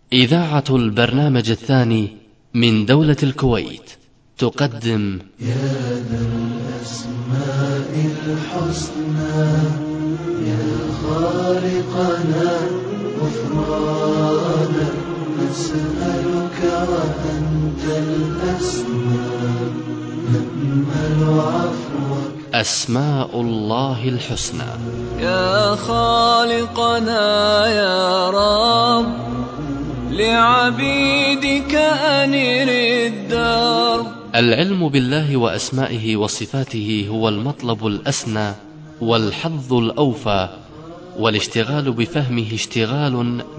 إذاعة البرنامج الثاني من دولة الكويت تقدم يا ذا الأسماء الحسنى يا خالقنا غفرانا نسألك وأنت الأسماء نأمل عفوك. أسماء الله الحسنى. يا خالقنا يا رب لعبيدك أنر الدرب. العلم بالله وأسمائه وصفاته هو المطلب الأسنى والحظ الأوفى، والاشتغال بفهمه اشتغال